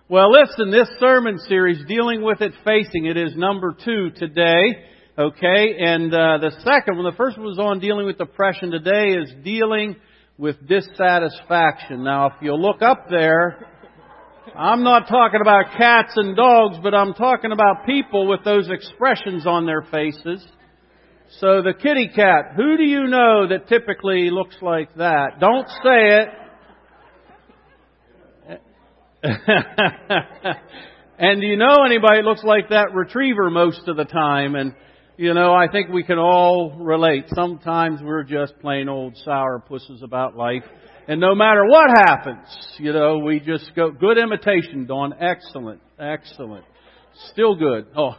Well, listen, this sermon series, Dealing with It, Facing It, is number 2 today. Okay, and the second one, the first one was on dealing with depression. Today is dealing with dissatisfaction. Now, if you'll look up there, I'm not talking about cats and dogs, but I'm talking about people with those expressions on their faces. So the kitty cat, who do you know that typically looks like that? Don't say it. And do you know anybody that looks like that retriever most of the time? And, you know, I think we can all relate. Sometimes we're just plain old sourpusses about life. And no matter what happens, you know, we just go, good imitation, Dawn. Excellent. Excellent. Still good. Oh.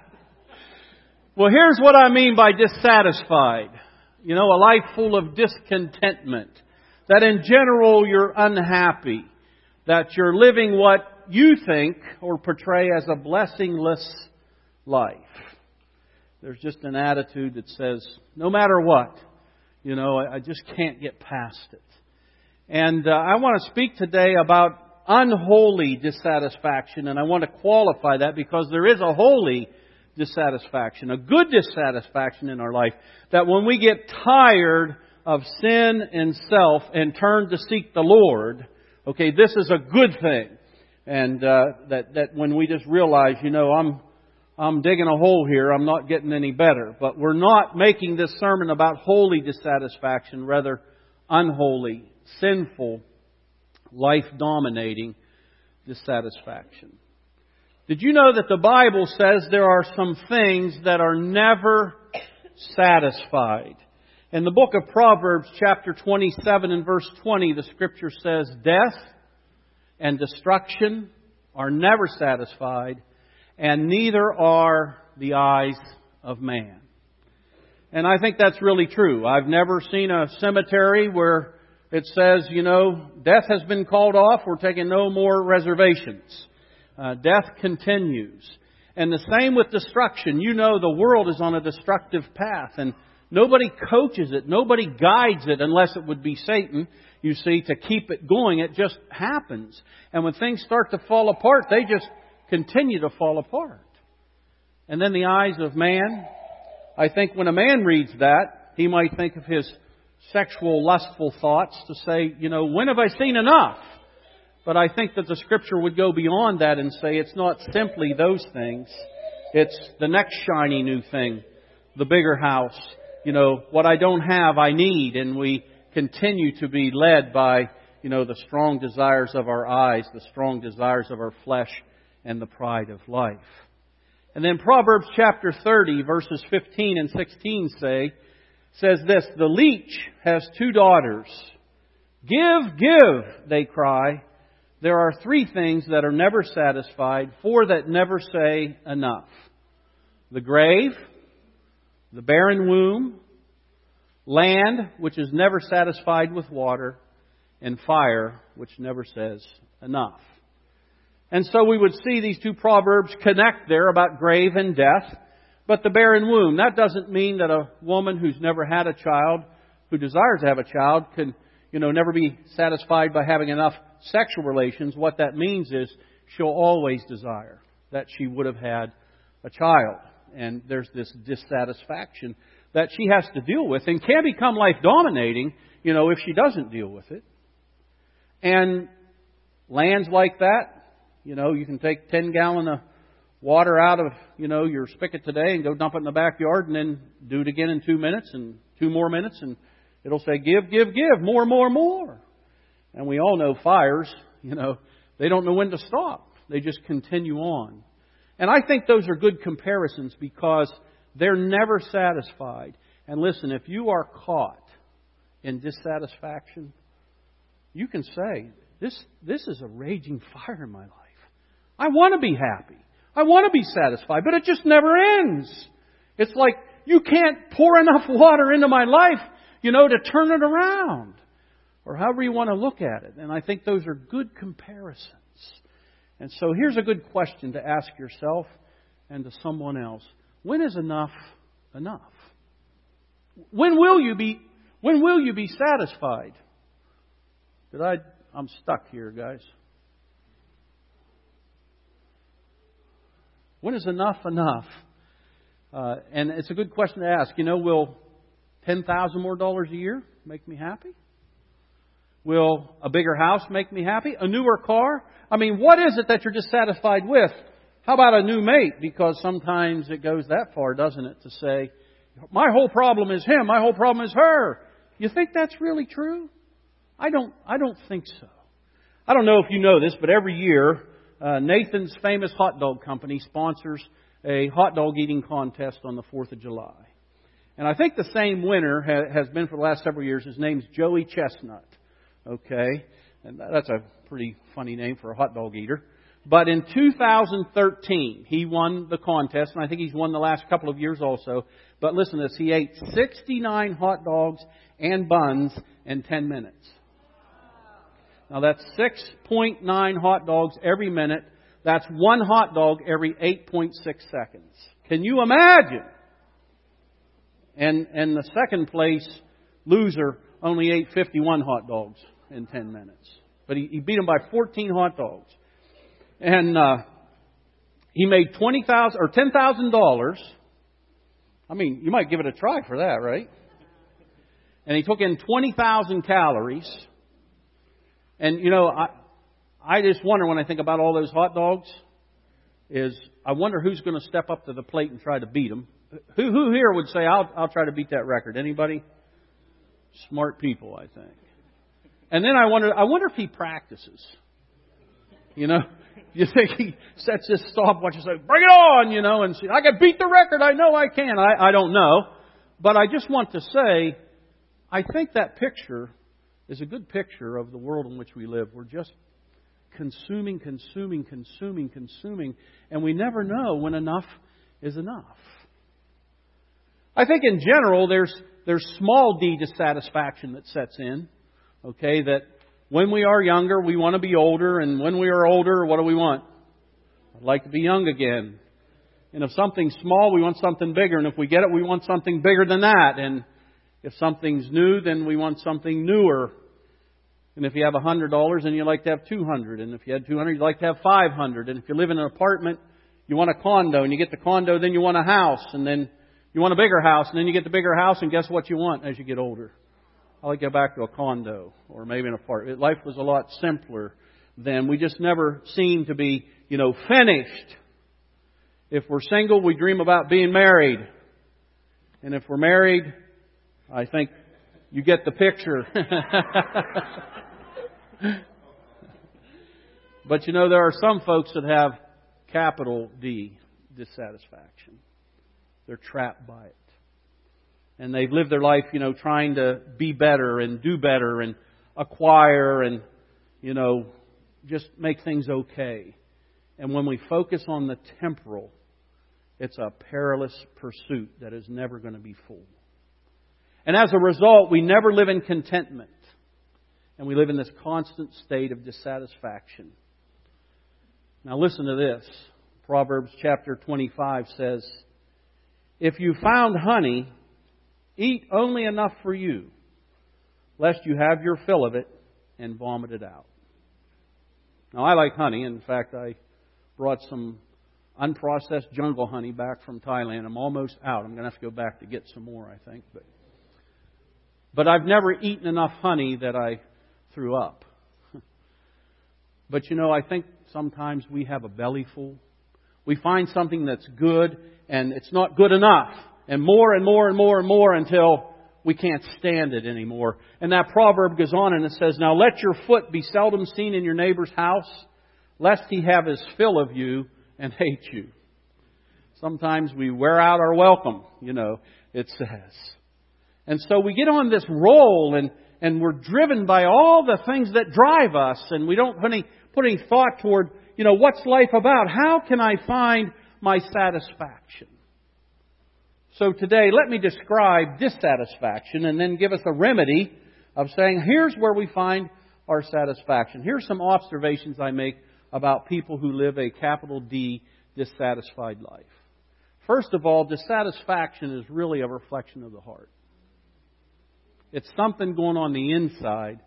Well, here's what I mean by dissatisfied. You know, a life full of discontentment. That in general you're unhappy. That you're living what you think or portray as a blessingless life. There's just an attitude that says, no matter what, you know, I just can't get past it. And I want to speak today about unholy dissatisfaction, and I want to qualify that because there is a holy dissatisfaction, a good dissatisfaction in our life, that when we get tired of sin and self and turn to seek the Lord, okay, this is a good thing. And that when we just realize, you know, I'm digging a hole here, I'm not getting any better. But we're not making this sermon about holy dissatisfaction, rather unholy, sinful, life-dominating dissatisfaction. Did you know that the Bible says there are some things that are never satisfied? In the book of Proverbs, chapter 27 and verse 20, the Scripture says, death and destruction are never satisfied, and neither are the eyes of man. And I think that's really true. I've never seen a cemetery where it says, you know, death has been called off, we're taking no more reservations. Death continues. And the same with destruction. You know the world is on a destructive path, and nobody coaches it. Nobody guides it unless it would be Satan, you see, to keep it going. It just happens. And when things start to fall apart, they just continue to fall apart. And then the eyes of man, I think when a man reads that, he might think of his sexual, lustful thoughts to say, you know, when have I seen enough? But I think that the Scripture would go beyond that and say it's not simply those things. It's the next shiny new thing, the bigger house. You know, what I don't have, I need. And we continue to be led by, you know, the strong desires of our eyes, the strong desires of our flesh, and the pride of life. And then Proverbs chapter 30, verses 15 and 16 says this, the leech has 2 daughters. Give, give, they cry. There are 3 things that are never satisfied, 4 that never say enough. The grave, the barren womb, land, which is never satisfied with water, and fire, which never says enough. And so we would see these 2 proverbs connect there about grave and death. But the barren womb, that doesn't mean that a woman who's never had a child, who desires to have a child, can, you know, never be satisfied by having enough sexual relations. What that means is she'll always desire that she would have had a child. And there's this dissatisfaction that she has to deal with and can become life-dominating, you know, if she doesn't deal with it. And lands like that, you know, you can take 10 gallons of water out of, you know, your spigot today and go dump it in the backyard and then do it again in 2 minutes and 2 more minutes and it'll say, give, give, give, more, more, more. And we all know fires, you know, they don't know when to stop. They just continue on. And I think those are good comparisons because they're never satisfied. And listen, if you are caught in dissatisfaction, you can say, this is a raging fire in my life. I want to be happy. I want to be satisfied, but it just never ends. It's like you can't pour enough water into my life, you know, to turn it around. Or however you want to look at it. And I think those are good comparisons. And so here's a good question to ask yourself and to someone else. When is enough enough? When will you be satisfied? I'm stuck here, guys. When is enough enough? And it's a good question to ask. Will $10,000 more a year make me happy? Will a bigger house make me happy? A newer car? I mean, what is it that you're dissatisfied with? How about a new mate? Because sometimes it goes that far, doesn't it, to say, my whole problem is him, my whole problem is her. You think that's really true? I don't think so. I don't know if you know this, but every year, Nathan's Famous Hot Dog Company sponsors a hot dog eating contest on the 4th of July. And I think the same winner has been for the last several years. His name's Joey Chestnut. Okay? And that's a pretty funny name for a hot dog eater. But in 2013, he won the contest, and I think he's won the last couple of years also. But listen to this. He ate 69 hot dogs and buns in 10 minutes. Now that's 6.9 hot dogs every minute. That's one hot dog every 8.6 seconds. Can you imagine? And the second place loser only ate 51 hot dogs in 10 minutes. But he beat him by 14 hot dogs. And he made $10,000. I mean, you might give it a try for that, right? And he took in 20,000 calories. And, I just wonder when I think about all those hot dogs, I wonder who's going to step up to the plate and try to beat them. Who here would say, I'll try to beat that record? Anybody? Smart people, I think. And then I wonder if he practices. You think he sets his stopwatch and says, bring it on, and see, I can beat the record. I know I can. I don't know. But I just want to say, I think that picture is a good picture of the world in which we live. We're just consuming, and we never know when enough is enough. I think in general there's small d dissatisfaction that sets in. Okay, that when we are younger we want to be older, and when we are older, what do we want? I'd like to be young again. And if something's small, we want something bigger, and if we get it, we want something bigger than that. And if something's new, then we want something newer. And if you have $100, then you like to have $200. And if you had $200, you'd like to have $500. And if you live in an apartment, you want a condo. And you get the condo, then you want a house. And then you want a bigger house. And then you get the bigger house, and guess what you want as you get older? I like to go back to a condo or maybe an apartment. Life was a lot simpler then. We just never seemed to be, finished. If we're single, we dream about being married. And if we're married, I think you get the picture. But there are some folks that have capital D dissatisfaction. They're trapped by it. And they've lived their life, trying to be better and do better and acquire and, just make things okay. And when we focus on the temporal, it's a perilous pursuit that is never going to be full. And as a result, we never live in contentment. And we live in this constant state of dissatisfaction. Now listen to this. Proverbs chapter 25 says, if you found honey, eat only enough for you, lest you have your fill of it and vomit it out. Now I like honey. In fact, I brought some unprocessed jungle honey back from Thailand. I'm almost out. I'm going to have to go back to get some more, I think. But I've never eaten enough honey that I threw up. But I think sometimes we have a belly full. We find something that's good and it's not good enough. And more until we can't stand it anymore. And that proverb goes on and it says, now let your foot be seldom seen in your neighbor's house, lest he have his fill of you and hate you. Sometimes we wear out our welcome, it says. And so we get on this roll and we're driven by all the things that drive us, and we don't put any thought toward, what's life about? How can I find my satisfaction? So today, let me describe dissatisfaction and then give us a remedy of saying, here's where we find our satisfaction. Here's some observations I make about people who live a capital D dissatisfied life. First of all, dissatisfaction is really a reflection of the heart. It's something going on the inside,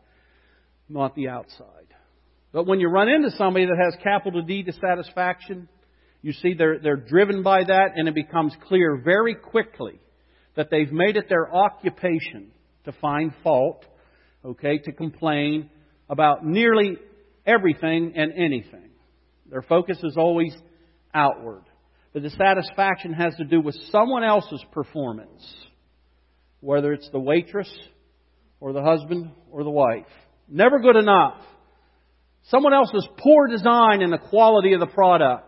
not the outside. But when you run into somebody that has capital D dissatisfaction, You see, they're driven by that, and it becomes clear very quickly that they've made it their occupation to find fault, to complain about nearly everything and anything. Their focus is always outward. The dissatisfaction has to do with someone else's performance, whether it's the waitress or the husband or the wife. Never good enough. Someone else's poor design in the quality of the product.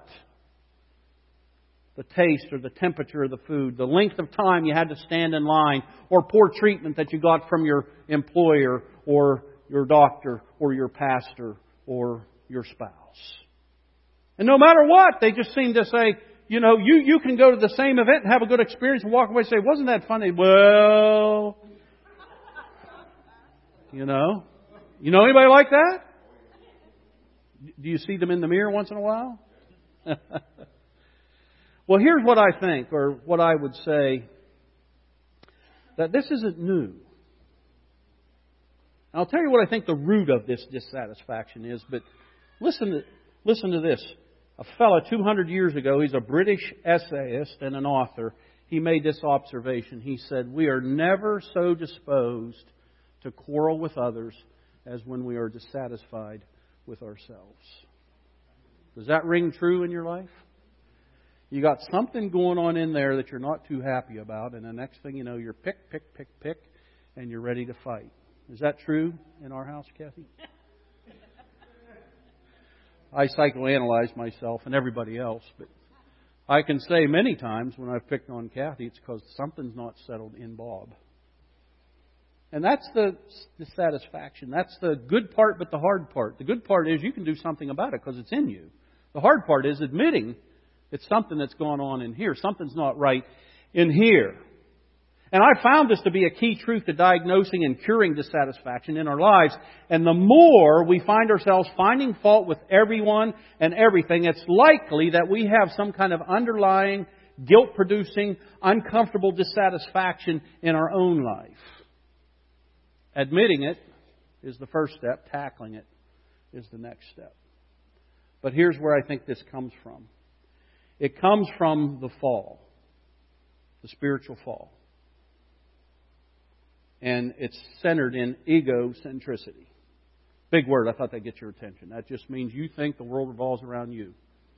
The taste or the temperature of the food, the length of time you had to stand in line, or poor treatment that you got from your employer or your doctor or your pastor or your spouse. And no matter what, they just seem to say, you can go to the same event and have a good experience and walk away and say, wasn't that funny? Well, you know anybody like that? Do you see them in the mirror once in a while? Well, here's what I think, or what I would say, that this isn't new. I'll tell you what I think the root of this dissatisfaction is, but listen to this. A fellow 200 years ago, he's a British essayist and an author, he made this observation. He said, "We are never so disposed to quarrel with others as when we are dissatisfied with ourselves." Does that ring true in your life? You got something going on in there that you're not too happy about, and the next thing you know, you're pick, and you're ready to fight. Is that true in our house, Kathy? I psychoanalyze myself and everybody else, but I can say many times when I've picked on Kathy, it's because something's not settled in Bob. And that's the dissatisfaction. That's the good part, but the hard part. The good part is you can do something about it because it's in you. The hard part is admitting it's something that's going on in here. Something's not right in here. And I found this to be a key truth to diagnosing and curing dissatisfaction in our lives. And the more we find ourselves finding fault with everyone and everything, it's likely that we have some kind of underlying, guilt-producing, uncomfortable dissatisfaction in our own life. Admitting it is the first step. Tackling it is the next step. But here's where I think this comes from. It comes from the fall, the spiritual fall. And it's centered in egocentricity. Big word, I thought that'd get your attention. That just means you think the world revolves around you.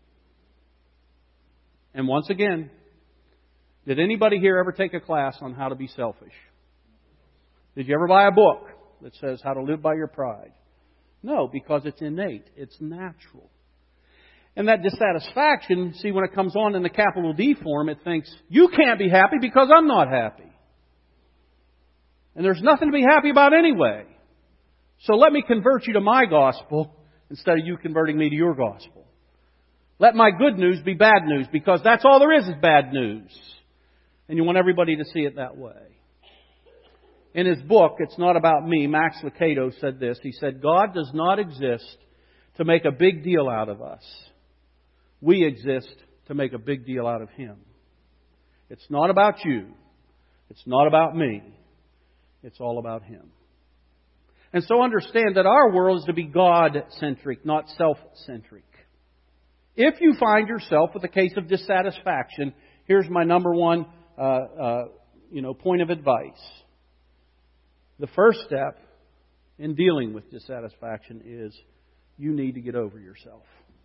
And once again, did anybody here ever take a class on how to be selfish? Did you ever buy a book that says how to live by your pride? No, because it's innate. It's natural. And that dissatisfaction, see, when it comes on in the capital D form, it thinks, you can't be happy because I'm not happy. And there's nothing to be happy about anyway. So let me convert you to my gospel instead of you converting me to your gospel. Let my good news be bad news because that's all there is bad news. And you want everybody to see it that way. In his book, It's Not About Me, Max Lucado said this. He said, God does not exist to make a big deal out of us. We exist to make a big deal out of Him. It's not about you. It's not about me. It's all about Him. And so understand that our world is to be God-centric, not self-centric. If you find yourself with a case of dissatisfaction, here's my number one point of advice. The first step in dealing with dissatisfaction is you need to get over yourself.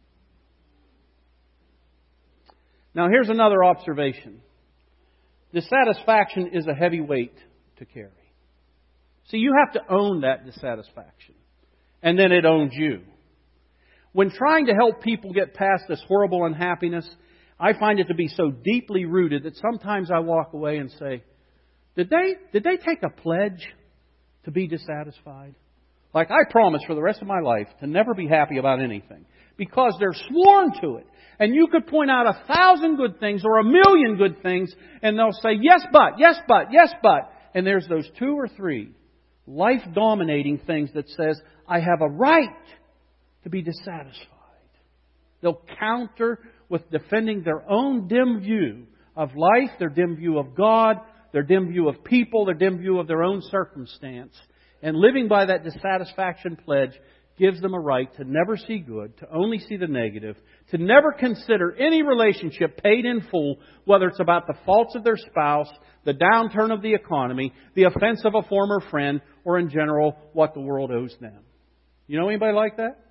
Now here's another observation. Dissatisfaction is a heavy weight to carry. See, you have to own that dissatisfaction. And then it owns you. When trying to help people get past this horrible unhappiness, I find it to be so deeply rooted that sometimes I walk away and say, did they take a pledge to be dissatisfied? Like, I promise for the rest of my life to never be happy about anything. Because they're sworn to it. And you could point out 1,000 good things or 1,000,000 good things, and they'll say, yes, but, yes, but, yes, but. And there's those 2 or 3 life-dominating things that says, I have a right to be dissatisfied. They'll counter with defending their own dim view of life, their dim view of God, their dim view of people, their dim view of their own circumstance. And living by that dissatisfaction pledge gives them a right to never see good, to only see the negative, to never consider any relationship paid in full, whether it's about the faults of their spouse, the downturn of the economy, the offense of a former friend, or in general, what the world owes them. You know anybody like that?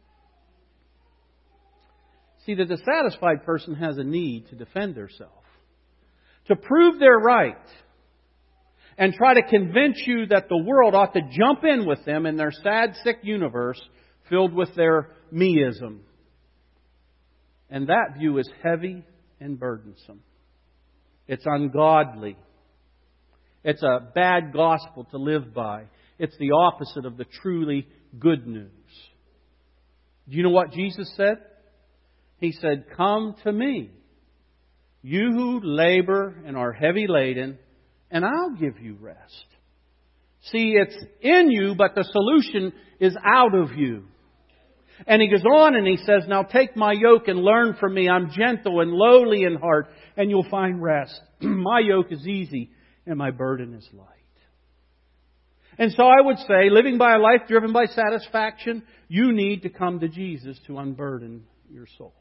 See, the dissatisfied person has a need to defend themselves, to prove they're right, and try to convince you that the world ought to jump in with them in their sad, sick universe filled with their meism. And that view is heavy and burdensome. It's ungodly. It's a bad gospel to live by. It's the opposite of the truly good news. Do you know what Jesus said? He said, "Come to me, you who labor and are heavy laden, and I'll give you rest." See, it's in you, but the solution is out of you. And He goes on and He says, "Now take my yoke and learn from me. I'm gentle and lowly in heart, and you'll find rest. My yoke is easy, and my burden is light." And so I would say, living by a life driven by satisfaction, you need to come to Jesus to unburden your soul.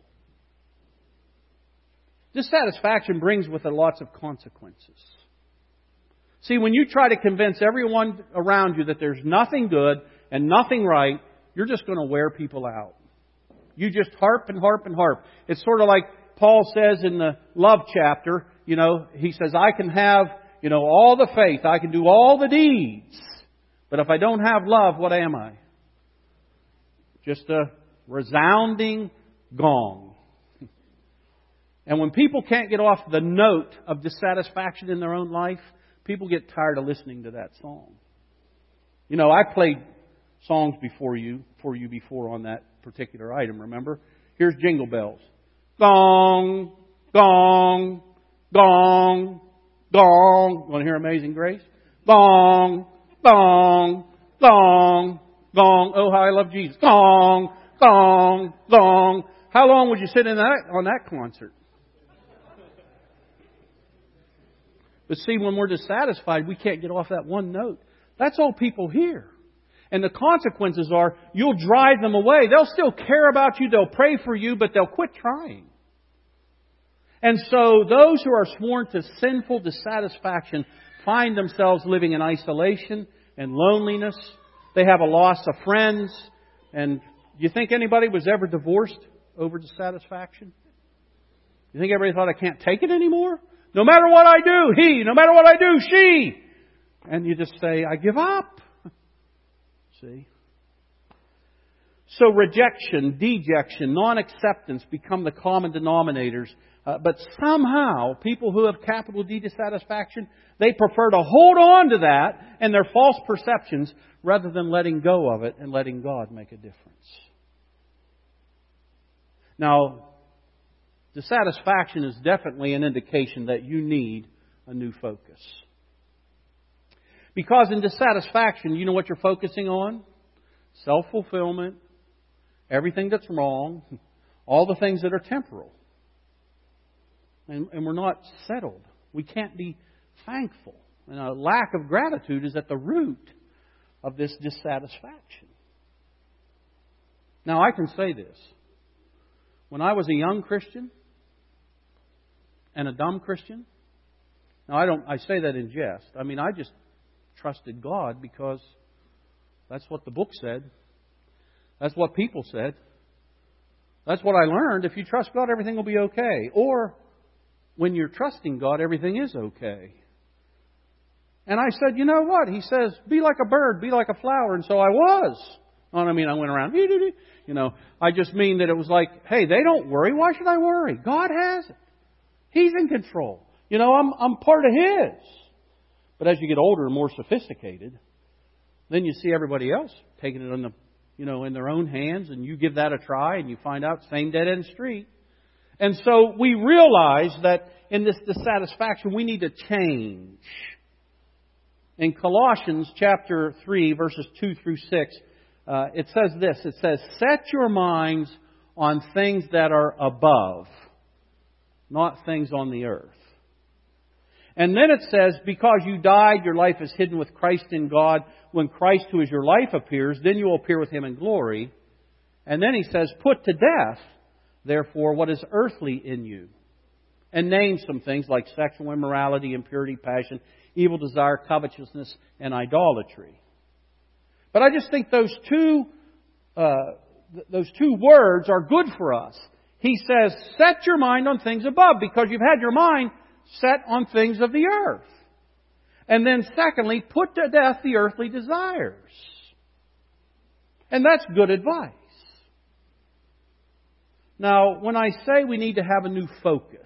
Dissatisfaction brings with it lots of consequences. See, when you try to convince everyone around you that there's nothing good and nothing right, you're just going to wear people out. You just harp and harp and harp. It's sort of like Paul says in the love chapter, he says, I can have, all the faith. I can do all the deeds. But if I don't have love, what am I? Just a resounding gong. And when people can't get off the note of dissatisfaction in their own life, people get tired of listening to that song. I played songs before you on that particular item, remember? Here's Jingle Bells. Gong, gong, gong, gong. Want to hear Amazing Grace? Gong, gong, gong, gong. Oh, how I love Jesus. Gong, gong, gong. How long would you sit on that concert? But see, when we're dissatisfied, we can't get off that one note. That's all people hear. And the consequences are, you'll drive them away. They'll still care about you. They'll pray for you, but they'll quit trying. And so those who are sworn to sinful dissatisfaction find themselves living in isolation and loneliness. They have a loss of friends. And you think anybody was ever divorced over dissatisfaction? You think everybody thought, I can't take it anymore? No matter what I do, he. No matter what I do, she. And you just say, I give up. See? So rejection, dejection, non-acceptance become the common denominators. But somehow, people who have capital D dissatisfaction, they prefer to hold on to that and their false perceptions rather than letting go of it and letting God make a difference. Now, dissatisfaction is definitely an indication that you need a new focus. Because in dissatisfaction, you know what you're focusing on? Self-fulfillment, everything that's wrong, all the things that are temporal. And we're not settled. We can't be thankful. And a lack of gratitude is at the root of this dissatisfaction. Now, I can say this. When I was a young Christian and a dumb Christian, now I say that in jest. I just trusted God because that's what the book said. That's what people said. That's what I learned. If you trust God, everything will be okay. Or when you're trusting God, everything is okay. And I said, you know what? He says, be like a bird, be like a flower. And so I was. I went around. I just mean that it was like, hey, they don't worry. Why should I worry? God has it. He's in control. I'm part of His. But as you get older and more sophisticated, then you see everybody else taking it in their own hands, and you give that a try, and you find out same dead end street. And so we realize that in this dissatisfaction, we need to change. In Colossians chapter 3, verses 2 through 6, it says this. It says, set your minds on things that are above, not things on the earth. And then it says, because you died, your life is hidden with Christ in God. When Christ, who is your life, appears, then you will appear with Him in glory. And then He says, put to death, therefore, what is earthly in you. And name some things like sexual immorality, impurity, passion, evil desire, covetousness, and idolatry. But I just think those two words are good for us. He says, set your mind on things above, because you've had your mind set on things of the earth. And then secondly, put to death the earthly desires. And that's good advice. Now, when I say we need to have a new focus,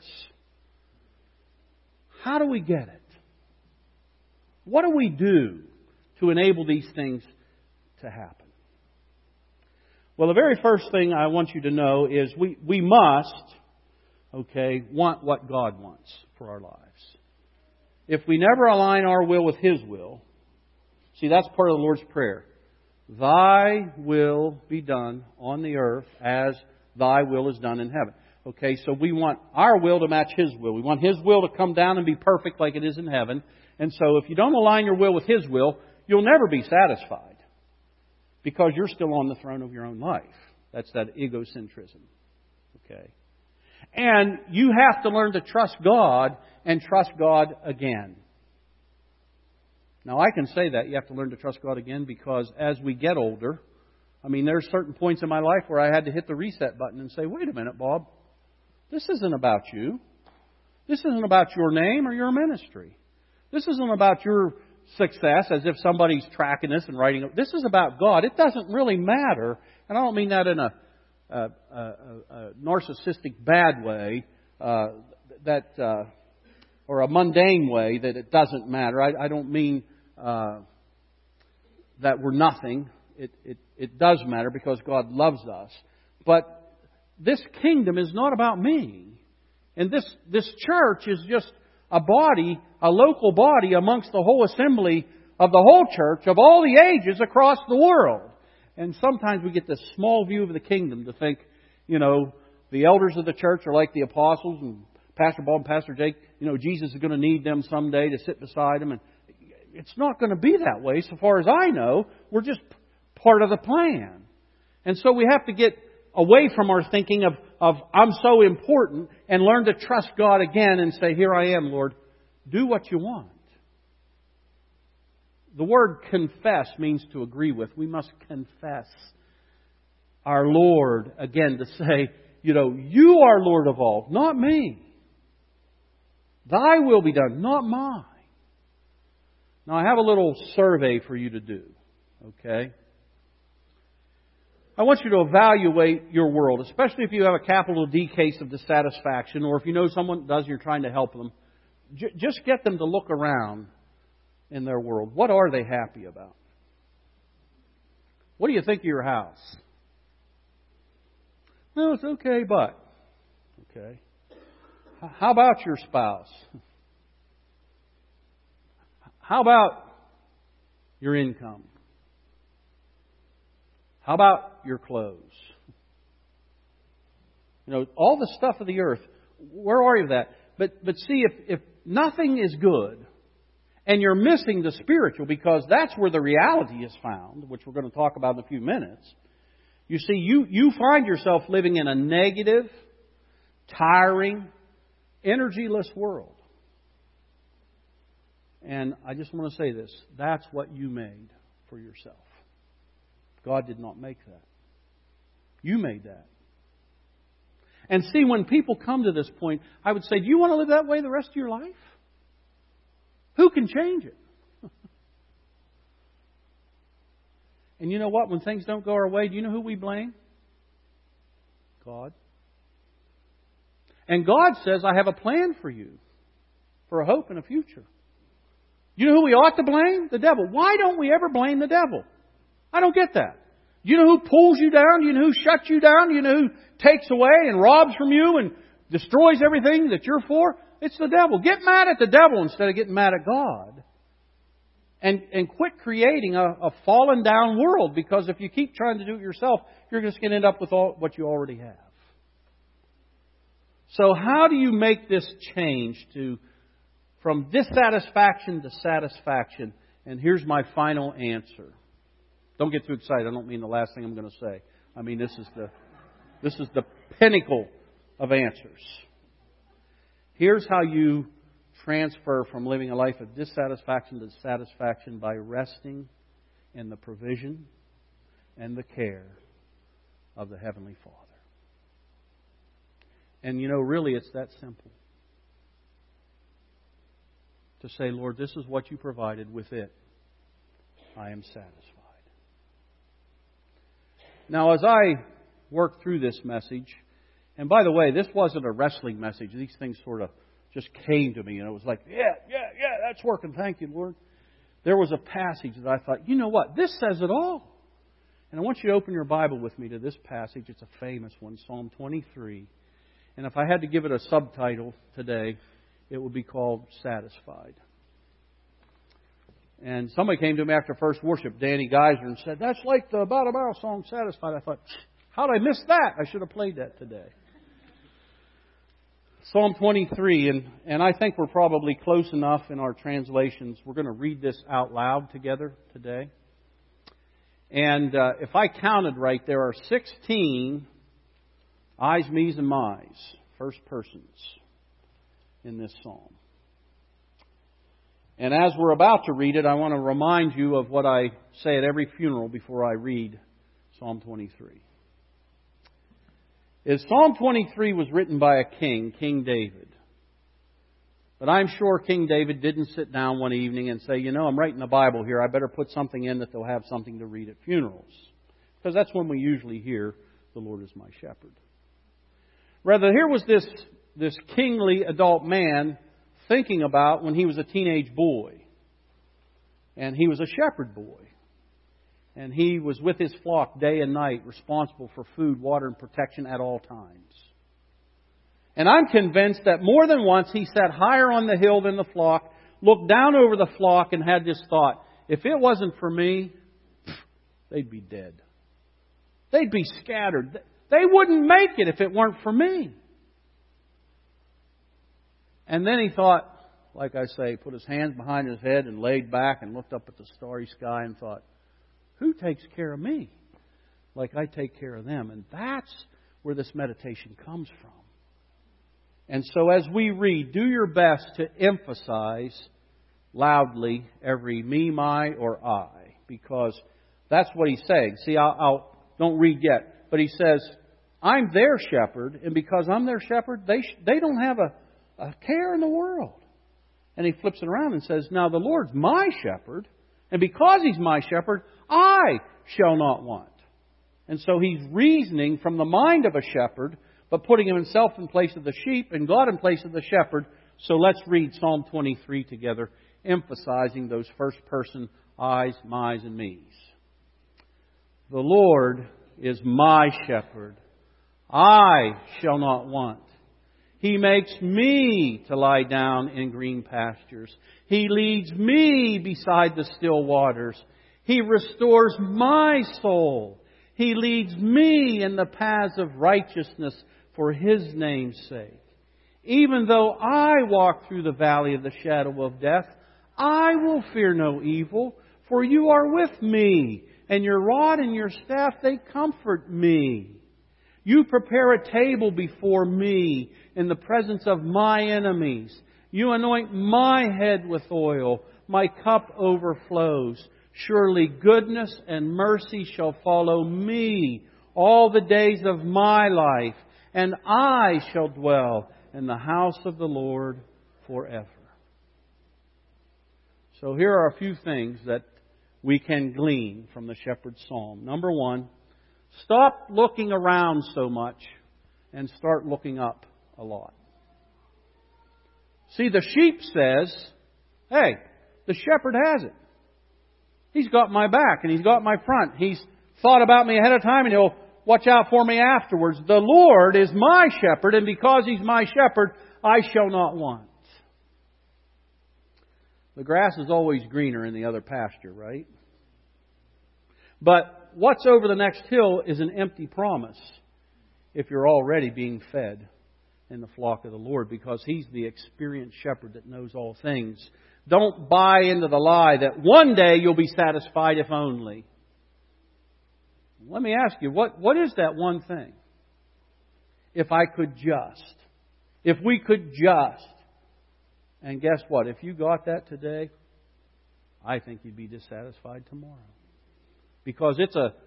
how do we get it? What do we do to enable these things to happen? Well, the very first thing I want you to know is we must, want what God wants for our lives. If we never align our will with His will, see, that's part of the Lord's Prayer. Thy will be done on the earth as Thy will is done in heaven. Okay, so we want our will to match His will. We want His will to come down and be perfect like it is in heaven. And so if you don't align your will with His will, you'll never be satisfied. Because you're still on the throne of your own life. That's that egocentrism. Okay. And you have to learn to trust God and trust God again. Now I can say that you have to learn to trust God again because as we get older, there's certain points in my life where I had to hit the reset button and say, wait a minute, Bob. This isn't about you. This isn't about your name or your ministry. This isn't about your success as if somebody's tracking this and writing it. This is about God. It doesn't really matter. And I don't mean that in a narcissistic bad way, or a mundane way that it doesn't matter. I don't mean that we're nothing. It does matter because God loves us. But this kingdom is not about me. And this church is just a body, a local body amongst the whole assembly of the whole church of all the ages across the world. And sometimes we get this small view of the kingdom to think, the elders of the church are like the apostles and Pastor Bob and Pastor Jake, Jesus is going to need them someday to sit beside him. And it's not going to be that way. So far as I know, we're just part of the plan. And so we have to get away from our thinking of I'm so important and learn to trust God again and say, here I am, Lord. Do what you want. The word confess means to agree with. We must confess our Lord again to say, you are Lord of all, not me. Thy will be done, not mine. Now I have a little survey for you to do. Okay? I want you to evaluate your world, especially if you have a capital D case of dissatisfaction, or if you know someone that does and you're trying to help them. Just get them to look around in their world. What are they happy about? What do you think of your house? No, it's okay, but. Okay. How about your spouse? How about your income? How about your clothes? All the stuff of the earth. Where are you with that? But see, if nothing is good, and you're missing the spiritual, because that's where the reality is found, which we're going to talk about in a few minutes. You see, you find yourself living in a negative, tiring, energyless world. And I just want to say this. That's what you made for yourself. God did not make that. You made that. And see, when people come to this point, I would say, do you want to live that way the rest of your life? Who can change it? And you know what? When things don't go our way, do you know who we blame? God. And God says, I have a plan for you, for a hope and a future. You know who we ought to blame? The devil. Why don't we ever blame the devil? I don't get that. Do you know who pulls you down? Do you know who shuts you down? Do you know who takes away and robs from you and destroys everything that you're for? It's the devil. Get mad at the devil instead of getting mad at God. And quit creating a fallen down world, because if you keep trying to do it yourself, you're just going to end up with all what you already have. So how do you make this change to from dissatisfaction to satisfaction. And here's my final answer. Don't get too excited. I don't mean the last thing I'm going to say. I mean this is the pinnacle of answers. Here's how you transfer from living a life of dissatisfaction to satisfaction: by resting in the provision and the care of the Heavenly Father. And really it's that simple. To say, Lord, this is what you provided. With it, I am satisfied. Now, as I work through this message, and by the way, this wasn't a wrestling message. These things sort of just came to me, and it was like, yeah, that's working. Thank you, Lord. There was a passage that I thought, you know what? This says it all. And I want you to open your Bible with me to this passage. It's a famous one, Psalm 23. And if I had to give it a subtitle today, it would be called Satisfied. And somebody came to me after first worship, Danny Geyser, and said, that's like the About a Barrel song, Satisfied. I thought, how did I miss that? I should have played that today. Psalm 23, and I think we're probably close enough in our translations. We're going to read this out loud together today. And if I counted right, there are 16 I's, me's, and my's, first persons, in this psalm. And as we're about to read it, I want to remind you of what I say at every funeral before I read Psalm 23. Psalm 23 was written by a king, King David. But I'm sure King David didn't sit down one evening and say, I'm writing the Bible here. I better put something in that they'll have something to read at funerals. Because that's when we usually hear, the Lord is my shepherd. Rather, here was this kingly adult man thinking about when he was a teenage boy. And he was a shepherd boy. And he was with his flock day and night, responsible for food, water, and protection at all times. And I'm convinced that more than once he sat higher on the hill than the flock, looked down over the flock, and had this thought, if it wasn't for me, they'd be dead. They'd be scattered. They wouldn't make it if it weren't for me. And then he thought, like I say, put his hands behind his head and laid back and looked up at the starry sky and thought, who takes care of me like I take care of them? And that's where this meditation comes from. And so as we read, do your best to emphasize loudly every me, my, or I, because that's what he's saying. See, I'll don't read yet, but he says, I'm their shepherd, and because I'm their shepherd, they don't have a care in the world. And he flips it around and says, now the Lord's my shepherd, and because He's my shepherd, I shall not want. And so he's reasoning from the mind of a shepherd, but putting himself in place of the sheep and God in place of the shepherd. So let's read Psalm 23 together, emphasizing those first person I's, my's, and me's. The Lord is my shepherd. I shall not want. He makes me to lie down in green pastures. He leads me beside the still waters. He restores my soul. He leads me in the paths of righteousness for His name's sake. Even though I walk through the valley of the shadow of death, I will fear no evil, for You are with me, and Your rod and Your staff, they comfort me. You prepare a table before me in the presence of my enemies. You anoint my head with oil. My cup overflows. Surely goodness and mercy shall follow me all the days of my life, and I shall dwell in the house of the Lord forever. So here are a few things that we can glean from the shepherd's psalm. Number one, stop looking around so much and start looking up a lot. See, the sheep says, hey, the shepherd has it. He's got my back and He's got my front. He's thought about me ahead of time and He'll watch out for me afterwards. The Lord is my shepherd, and because He's my shepherd, I shall not want. The grass is always greener in the other pasture, right? But what's over the next hill is an empty promise if you're already being fed in the flock of the Lord, because He's the experienced shepherd that knows all things. Don't buy into the lie that one day you'll be satisfied if only. Let me ask you, what is that one thing? If I could just. If we could just. And guess what? If you got that today, I think you'd be dissatisfied tomorrow. Because it's a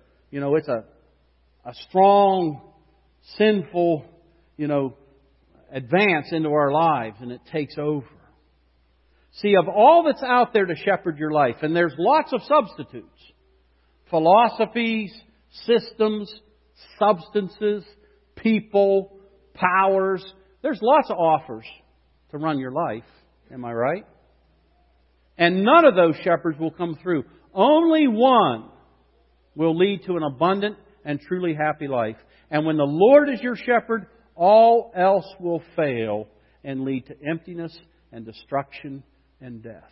strong, sinful, advance into our lives, and it takes over. See, of all that's out there to shepherd your life, and there's lots of substitutes. Philosophies, systems, substances, people, powers. There's lots of offers to run your life. Am I right? And none of those shepherds will come through. Only one will lead to an abundant and truly happy life. And when the Lord is your shepherd, all else will fail and lead to emptiness and destruction and death.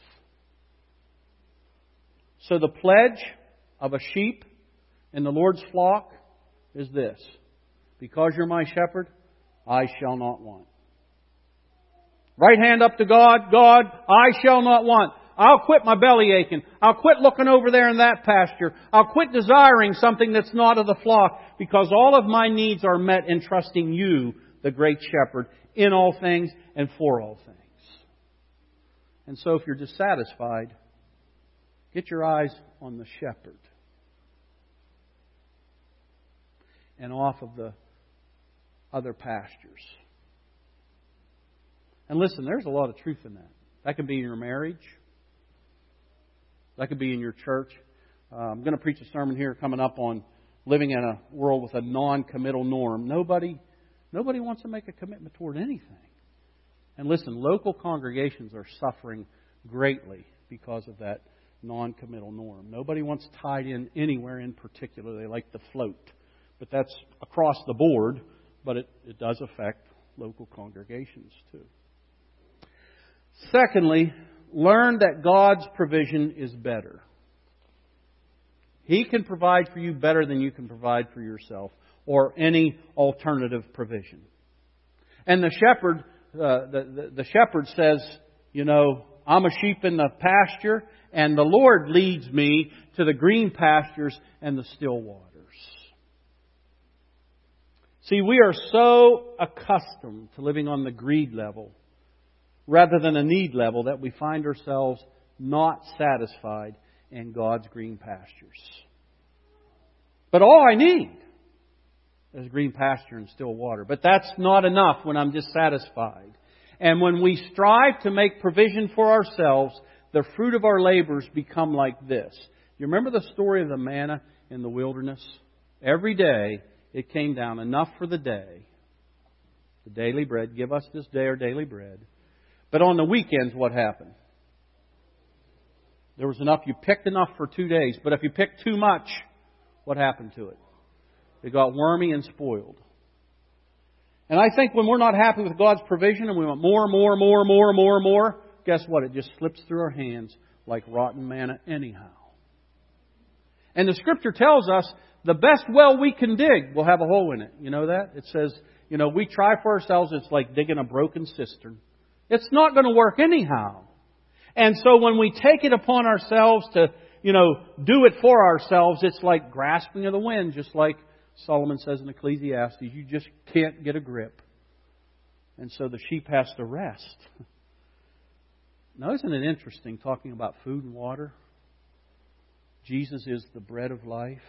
So the pledge of a sheep in the Lord's flock is this: because you're my shepherd, I shall not want. Right hand up to God. God, I shall not want. I'll quit my belly aching. I'll quit looking over there in that pasture. I'll quit desiring something that's not of the flock, because all of my needs are met in trusting You, the great shepherd, in all things and for all things. And so if you're dissatisfied, get your eyes on the shepherd and off of the other pastures. And listen, there's a lot of truth in that. That can be in your marriage. That could be in your church. I'm going to preach a sermon here coming up on living in a world with a non-committal norm. Nobody wants to make a commitment toward anything. And listen, local congregations are suffering greatly because of that non-committal norm. Nobody wants tied in anywhere in particular. They like to float. But that's across the board, but it does affect local congregations too. Secondly, learn that God's provision is better. He can provide for you better than you can provide for yourself or any alternative provision. And the shepherd, the shepherd says, I'm a sheep in the pasture, and the Lord leads me to the green pastures and the still waters. See, we are so accustomed to living on the greed level rather than a need level that we find ourselves not satisfied in God's green pastures. But all I need is green pasture and still water. But that's not enough when I'm dissatisfied. And when we strive to make provision for ourselves, the fruit of our labors become like this. You remember the story of the manna in the wilderness? Every day it came down, enough for the day. The daily bread. Give us this day our daily bread. But on the weekends, what happened? There was enough. You picked enough for 2 days. But if you picked too much, what happened to it? It got wormy and spoiled. And I think when we're not happy with God's provision and we want more, guess what? It just slips through our hands like rotten manna anyhow. And the Scripture tells us the best well we can dig will have a hole in it. You know that? It says, we try for ourselves. It's like digging a broken cistern. It's not going to work anyhow. And so when we take it upon ourselves to, do it for ourselves, it's like grasping of the wind, just like Solomon says in Ecclesiastes. You just can't get a grip. And so the sheep has to rest. Now, isn't it interesting talking about food and water? Jesus is the bread of life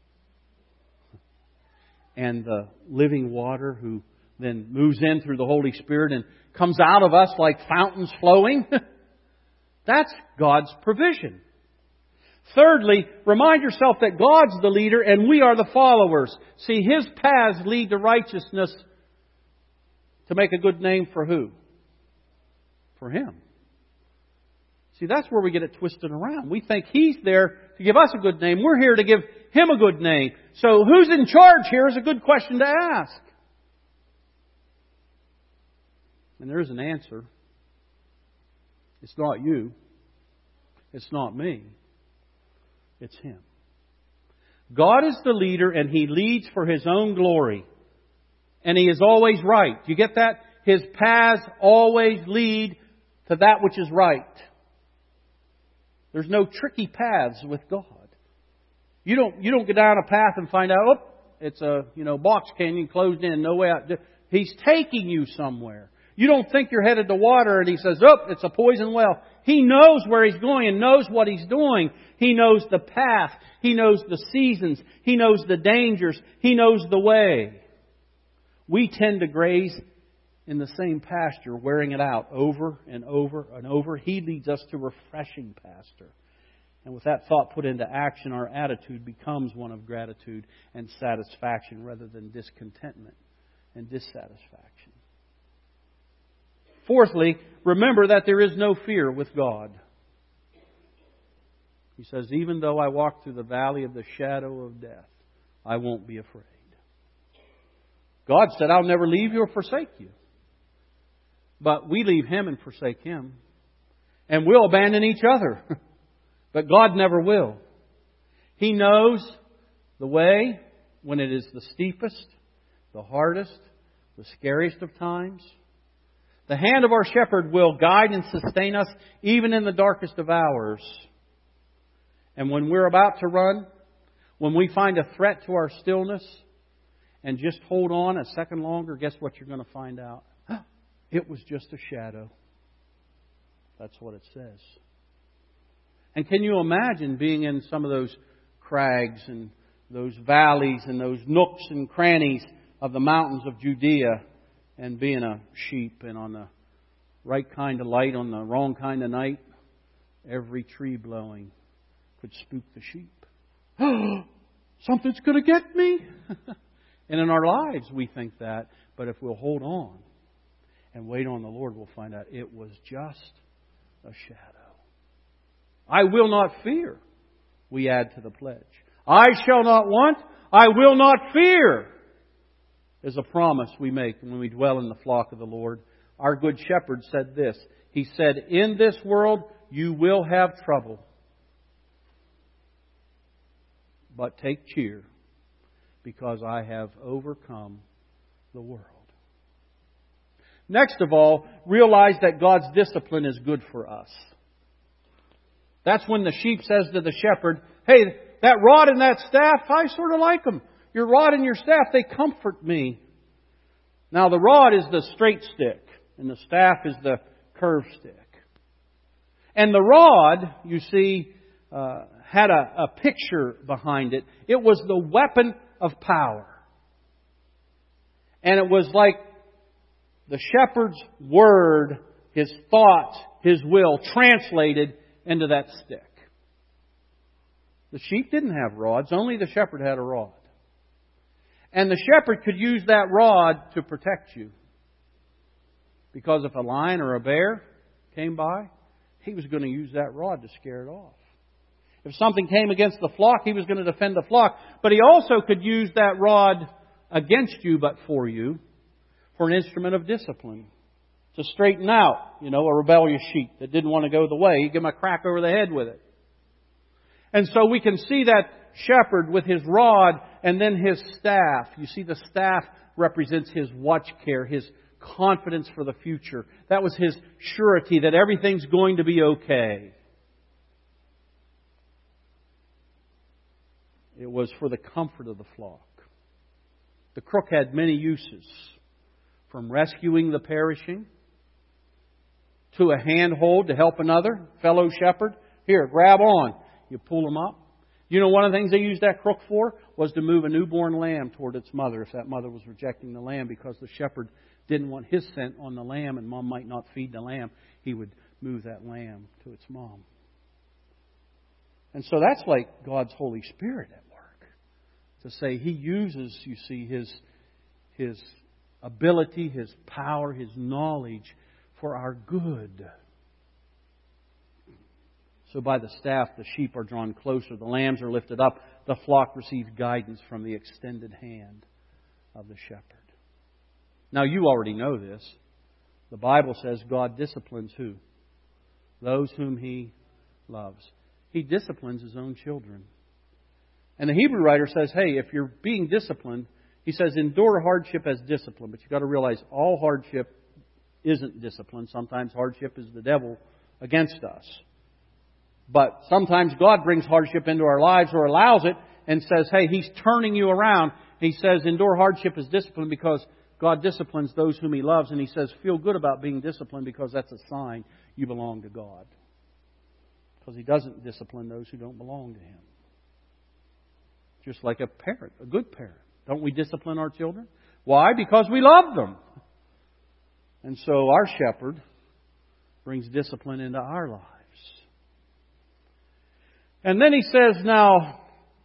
and the living water who then moves in through the Holy Spirit and comes out of us like fountains flowing. That's God's provision. Thirdly, remind yourself that God's the leader and we are the followers. See, His paths lead to righteousness to make a good name for who? For Him. See, that's where we get it twisted around. We think He's there to give us a good name. We're here to give Him a good name. So who's in charge here is a good question to ask. And there is an answer. It's not you. It's not me. It's Him. God is the leader and He leads for His own glory. And He is always right. You get that? His paths always lead to that which is right. There's no tricky paths with God. You don't go down a path and find out, oh, it's a box canyon closed in, no way out. He's taking you somewhere. You don't think you're headed to water and He says, oh, it's a poison well. He knows where He's going and knows what He's doing. He knows the path. He knows the seasons. He knows the dangers. He knows the way. We tend to graze in the same pasture, wearing it out over and over and over. He leads us to refreshing pasture. And with that thought put into action, our attitude becomes one of gratitude and satisfaction rather than discontentment and dissatisfaction. Fourthly, remember that there is no fear with God. He says, even though I walk through the valley of the shadow of death, I won't be afraid. God said, I'll never leave you or forsake you. But we leave Him and forsake Him. And we'll abandon each other. But God never will. He knows the way when it is the steepest, the hardest, the scariest of times. The hand of our shepherd will guide and sustain us even in the darkest of hours. And when we're about to run, when we find a threat to our stillness and just hold on a second longer, guess what you're going to find out? It was just a shadow. That's what it says. And can you imagine being in some of those crags and those valleys and those nooks and crannies of the mountains of Judea and being a sheep and on the right kind of light on the wrong kind of night? Every tree blowing could spook the sheep. Something's going to get me. And in our lives we think that. But if we'll hold on and wait on the Lord, we'll find out it was just a shadow. I will not fear, we add to the pledge. I shall not want, I will not fear, is a promise we make when we dwell in the flock of the Lord. Our good shepherd said this. He said, in this world you will have trouble. But take cheer, because I have overcome the world. Next of all, realize that God's discipline is good for us. That's when the sheep says to the shepherd, hey, that rod and that staff, I sort of like them. Your rod and your staff, they comfort me. Now the rod is the straight stick, and the staff is the curved stick. And the rod, you see, had a picture behind it. It was the weapon of power. And it was like the shepherd's word, his thought, his will, translated into that stick. The sheep didn't have rods. Only the shepherd had a rod. And the shepherd could use that rod to protect you. Because if a lion or a bear came by, he was going to use that rod to scare it off. If something came against the flock, he was going to defend the flock. But he also could use that rod against you, but for you, for an instrument of discipline. To straighten out, a rebellious sheep that didn't want to go the way. He'd give him a crack over the head with it. And so we can see that shepherd with his rod and then his staff. You see, the staff represents his watch care, his confidence for the future. That was his surety that everything's going to be okay. It was for the comfort of the flock. The crook had many uses, from rescuing the perishing to a handhold to help another fellow shepherd. Here, grab on. You pull them up. One of the things they used that crook for was to move a newborn lamb toward its mother if that mother was rejecting the lamb, because the shepherd didn't want his scent on the lamb and mom might not feed the lamb. He would move that lamb to its mom. And so that's like God's Holy Spirit at work. To say He uses, you see, His ability, His power, His knowledge for our good. So by the staff, the sheep are drawn closer, the lambs are lifted up, the flock receives guidance from the extended hand of the shepherd. Now you already know this. The Bible says God disciplines who? Those whom He loves. He disciplines His own children. And the Hebrew writer says, hey, if you're being disciplined, he says, endure hardship as discipline. But you've got to realize all hardship isn't discipline. Sometimes hardship is the devil against us. But sometimes God brings hardship into our lives or allows it and says, hey, He's turning you around. He says, endure hardship as discipline because God disciplines those whom He loves. And He says, feel good about being disciplined because that's a sign you belong to God. Because He doesn't discipline those who don't belong to Him. Just like a parent, a good parent. Don't we discipline our children? Why? Because we love them. And so our shepherd brings discipline into our lives. And then He says, now,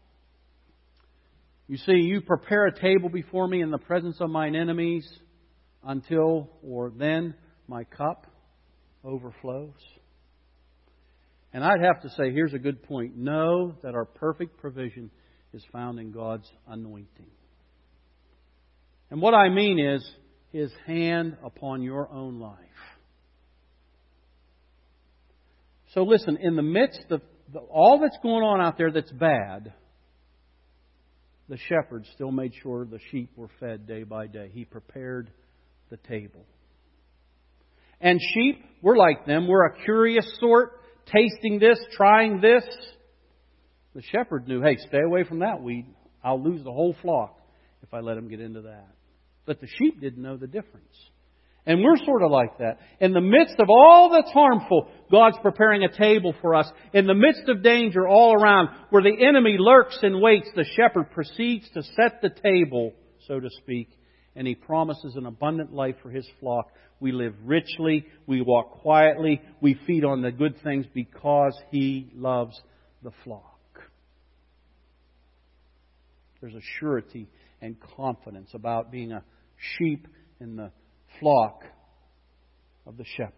you see, you prepare a table before me in the presence of mine enemies until, or then, my cup overflows. And I'd have to say, here's a good point. Know that our perfect provision is found in God's anointing. And what I mean is His hand upon your own life. So listen, in the midst of all that's going on out there that's bad, the shepherd still made sure the sheep were fed day by day. He prepared the table. And sheep, we're like them. We're a curious sort, tasting this, trying this. The shepherd knew, hey, stay away from that weed. I'll lose the whole flock if I let him get into that. But the sheep didn't know the difference. And we're sort of like that. In the midst of all that's harmful, God's preparing a table for us. In the midst of danger all around, where the enemy lurks and waits, the shepherd proceeds to set the table, so to speak, and He promises an abundant life for His flock. We live richly, we walk quietly, we feed on the good things because He loves the flock. There's a surety and confidence about being a sheep in the flock of the shepherd.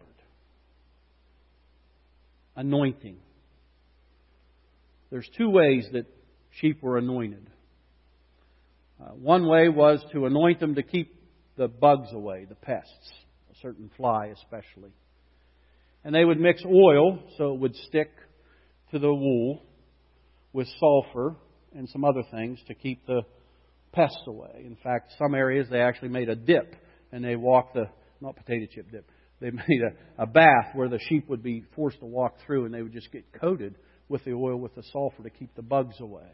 Anointing. There's two ways that sheep were anointed. One way was to anoint them to keep the bugs away, the pests, a certain fly especially. And they would mix oil so it would stick to the wool with sulfur and some other things to keep the pests away. In fact, some areas they actually made a dip and they walked not potato chip dip, they made a bath where the sheep would be forced to walk through and they would just get coated with the oil, with the sulfur to keep the bugs away.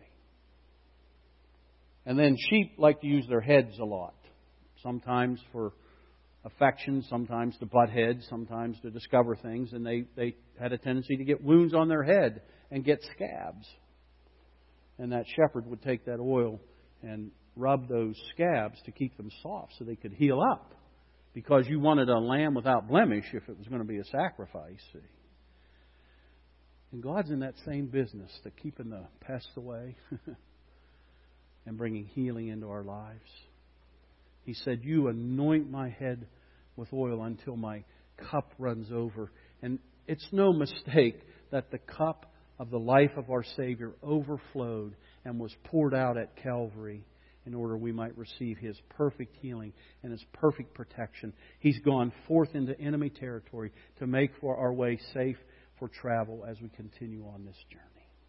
And then sheep like to use their heads a lot. Sometimes for affection, sometimes to butt heads, sometimes to discover things. And they had a tendency to get wounds on their head and get scabs. And that shepherd would take that oil and rub those scabs to keep them soft so they could heal up. Because you wanted a lamb without blemish if it was going to be a sacrifice. See? And God's in that same business, to keeping the pests away and bringing healing into our lives. He said, you anoint my head with oil until my cup runs over. And it's no mistake that the cup of the life of our Savior overflowed and was poured out at Calvary in order we might receive His perfect healing and His perfect protection. He's gone forth into enemy territory to make for our way safe for travel as we continue on this journey.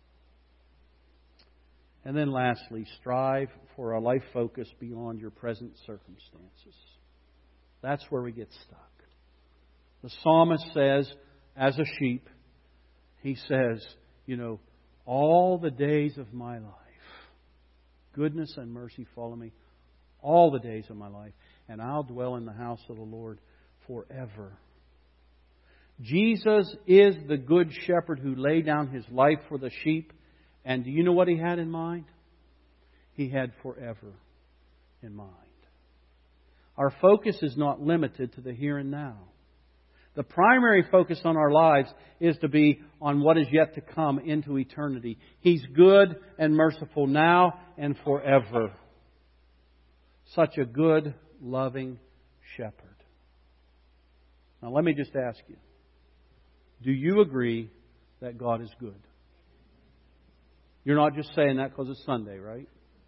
And then lastly, strive for a life focus beyond your present circumstances. That's where we get stuck. The psalmist says, as a sheep, he says, all the days of my life, goodness and mercy follow me all the days of my life, and I'll dwell in the house of the Lord forever. Jesus is the good shepherd who laid down His life for the sheep. And do you know what He had in mind? He had forever in mind. Our focus is not limited to the here and now. The primary focus on our lives is to be on what is yet to come into eternity. He's good and merciful now and forever. Such a good, loving shepherd. Now let me just ask you, do you agree that God is good? You're not just saying that because it's Sunday, right?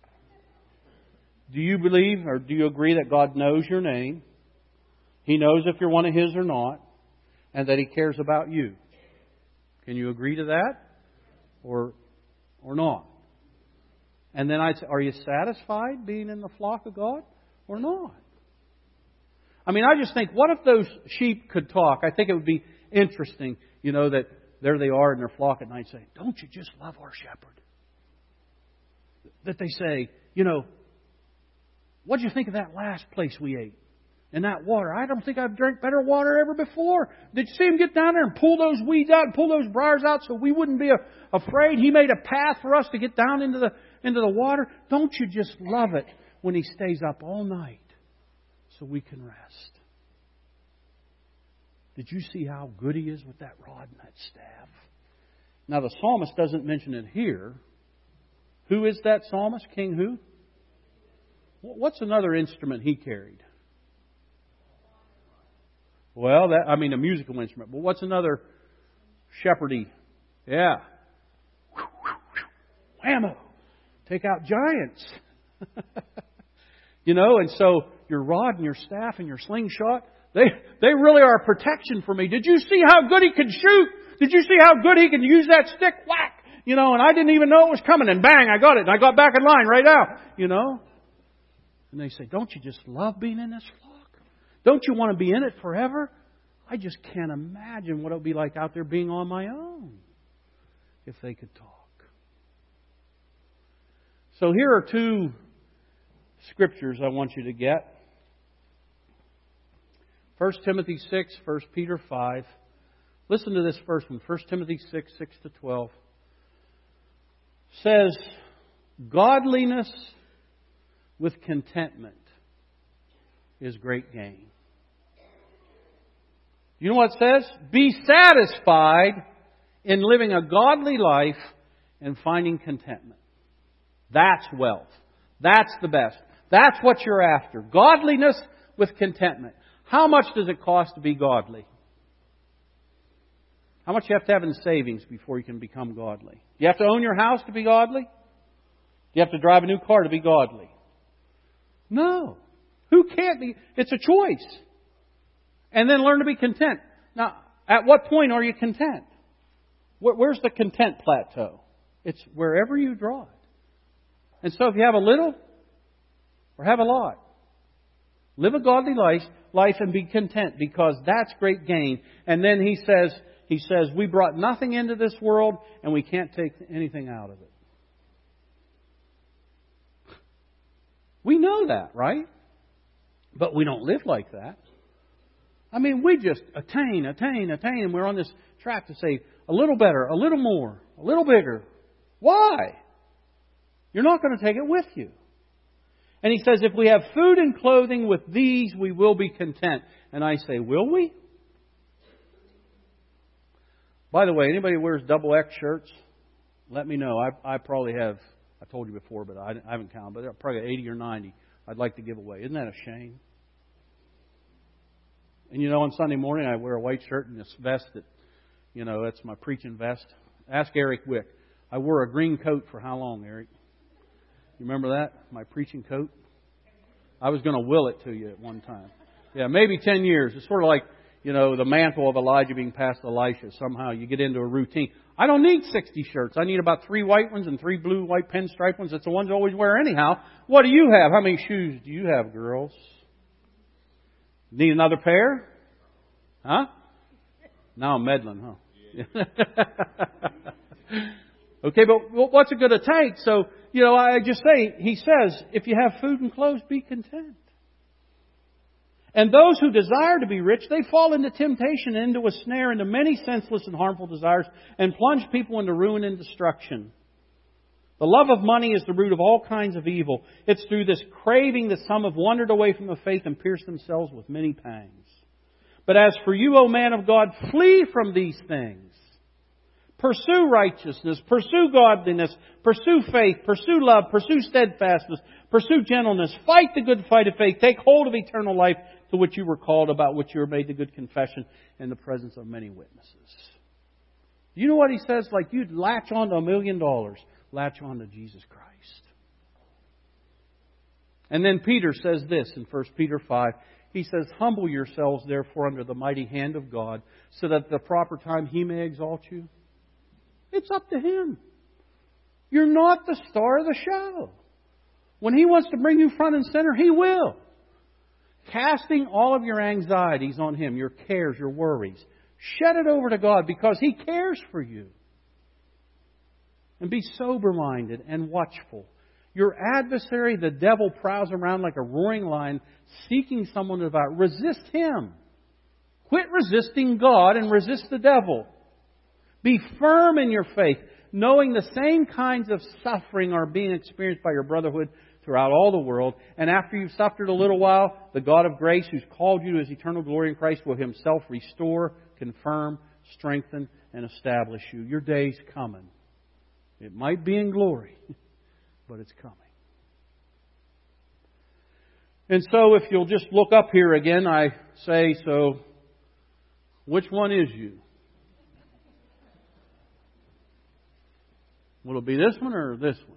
Do you believe or do you agree that God knows your name? He knows if you're one of His or not, and that He cares about you. Can you agree to that? Or not? And then I'd say, are you satisfied being in the flock of God or not? I mean, I just think, what if those sheep could talk? I think it would be interesting, that there they are in their flock at night saying, don't you just love our shepherd? That they say, what did you think of that last place we ate? And that water, I don't think I've drank better water ever before. Did you see him get down there and pull those weeds out and pull those briars out so we wouldn't be afraid? He made a path for us to get down into the water. Don't you just love it when He stays up all night so we can rest? Did you see how good He is with that rod and that staff? Now the psalmist doesn't mention it here. Who is that psalmist? King who? What's another instrument he carried? Well, a musical instrument. But what's another shepherdy? Yeah. Whammo. Take out giants. And so your rod and your staff and your slingshot, they really are a protection for me. Did you see how good he could shoot? Did you see how good he can use that stick? Whack! And I didn't even know it was coming. And bang, I got it. And I got back in line right out. And they say, don't you just love being in this flock? Don't you want to be in it forever? I just can't imagine what it would be like out there being on my own if they could talk. So here are two scriptures I want you to get. 1 Timothy 6, 1 Peter 5. Listen to this first one. 1 Timothy 6, 6-12. Says, godliness with contentment is great gain. You know what it says? Be satisfied in living a godly life and finding contentment. That's wealth. That's the best. That's what you're after. Godliness with contentment. How much does it cost to be godly? How much do you have to have in savings before you can become godly? Do you have to own your house to be godly? Do you have to drive a new car to be godly? No. Who can't be? It's a choice. And then learn to be content. Now, at what point are you content? Where's the content plateau? It's wherever you draw it. And so if you have a little or have a lot, live a godly life and be content, because that's great gain. And then he says, we brought nothing into this world and we can't take anything out of it. We know that, right? But we don't live like that. I mean, we just attain. And we're on this track to say a little better, a little more, a little bigger. Why? You're not going to take it with you. And he says, if we have food and clothing, with these we will be content. And I say, will we? By the way, anybody who wears double X shirts, let me know. I probably have, I told you before, but I haven't counted, but probably 80 or 90 I'd like to give away. Isn't that a shame? And on Sunday morning I wear a white shirt and this vest that, that's my preaching vest. Ask Eric Wick. I wore a green coat for how long, Eric? You remember that? My preaching coat? I was going to will it to you at one time. Yeah, maybe 10 years. It's sort of like, the mantle of Elijah being passed to Elisha. Somehow you get into a routine. I don't need 60 shirts. I need about 3 white ones and 3 blue, white pinstripe ones. That's the ones I always wear anyhow. What do you have? How many shoes do you have, girls? Need another pair? Huh? Now I'm meddling, huh? Okay, but what's it going to take? So, I just say, he says, if you have food and clothes, be content. And those who desire to be rich, they fall into temptation, into a snare, into many senseless and harmful desires, and plunge people into ruin and destruction. The love of money is the root of all kinds of evil. It's through this craving that some have wandered away from the faith and pierced themselves with many pangs. But as for you, O man of God, flee from these things. Pursue righteousness, pursue godliness, pursue faith, pursue love, pursue steadfastness, pursue gentleness. Fight the good fight of faith. Take hold of eternal life, to which you were called, about which you were made the good confession in the presence of many witnesses. You know what he says? Like you'd latch on to $1 million. Latch on to Jesus Christ. And then Peter says this in 1 Peter 5. He says, humble yourselves therefore under the mighty hand of God, so that at the proper time He may exalt you. It's up to Him. You're not the star of the show. When He wants to bring you front and center, He will. Casting all of your anxieties on Him, your cares, your worries. Shed it over to God because He cares for you. And be sober-minded and watchful. Your adversary, the devil, prowls around like a roaring lion, seeking someone to devour. Resist him. Quit resisting God and resist the devil. Be firm in your faith, knowing the same kinds of suffering are being experienced by your brotherhood throughout all the world. And after you've suffered a little while, the God of grace who's called you to His eternal glory in Christ will Himself restore, confirm, strengthen, and establish you. Your day's coming. It might be in glory, but it's coming. And so if you'll just look up here again, I say, so which one is you? Will it be this one or this one?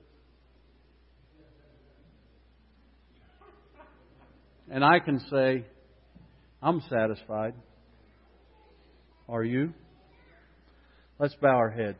And I can say, I'm satisfied. Are you? Let's bow our heads.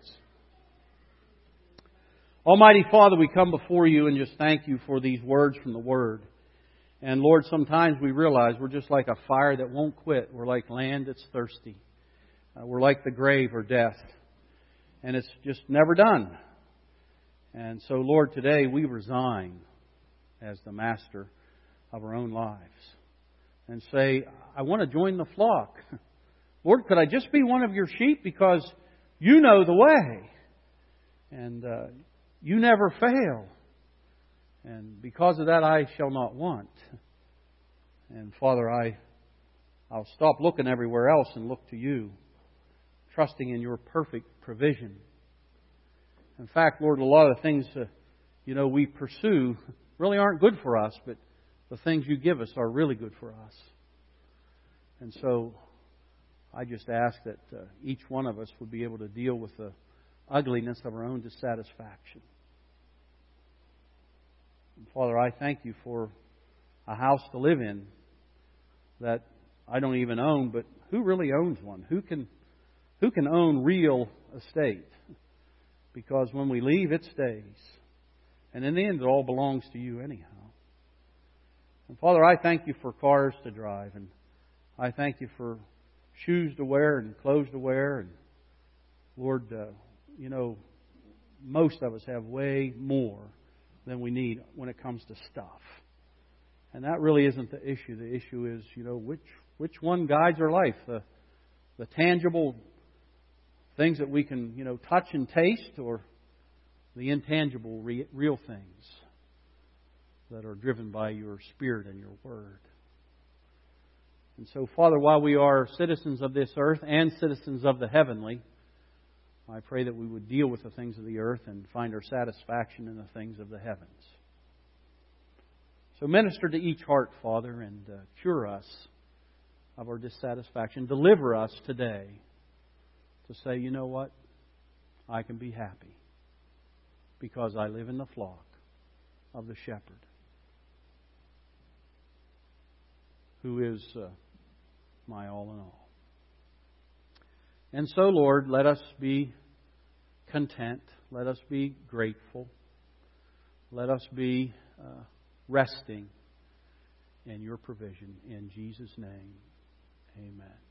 Almighty Father, we come before You and just thank You for these words from the Word. And Lord, sometimes we realize we're just like a fire that won't quit. We're like land that's thirsty. We're like the grave or death. And it's just never done. And so, Lord, today we resign as the master of our own lives and say, I want to join the flock. Lord, could I just be one of Your sheep because You know the way and You never fail. And because of that, I shall not want. And Father, I'll stop looking everywhere else and look to You, trusting in Your perfect provision. In fact, Lord, a lot of the things we pursue really aren't good for us, but the things You give us are really good for us. And so I just ask that each one of us would be able to deal with the ugliness of our own dissatisfaction. And Father, I thank You for a house to live in that I don't even own, but who really owns one? Who can own real estate? Because when we leave, it stays. And in the end, it all belongs to You anyhow. And Father, I thank You for cars to drive. And I thank You for shoes to wear and clothes to wear. And Lord, most of us have way more than we need when it comes to stuff. And that really isn't the issue. The issue is, which one guides our life? The tangible things that we can, touch and taste, or the intangible, real things that are driven by Your Spirit and Your Word. And so, Father, while we are citizens of this earth and citizens of the heavenly, I pray that we would deal with the things of the earth and find our satisfaction in the things of the heavens. So minister to each heart, Father, and cure us of our dissatisfaction. Deliver us today to say, you know what? I can be happy because I live in the flock of the shepherd who is my all in all. And so, Lord, let us be content. Let us be grateful. Let us be resting in Your provision. In Jesus' name, amen.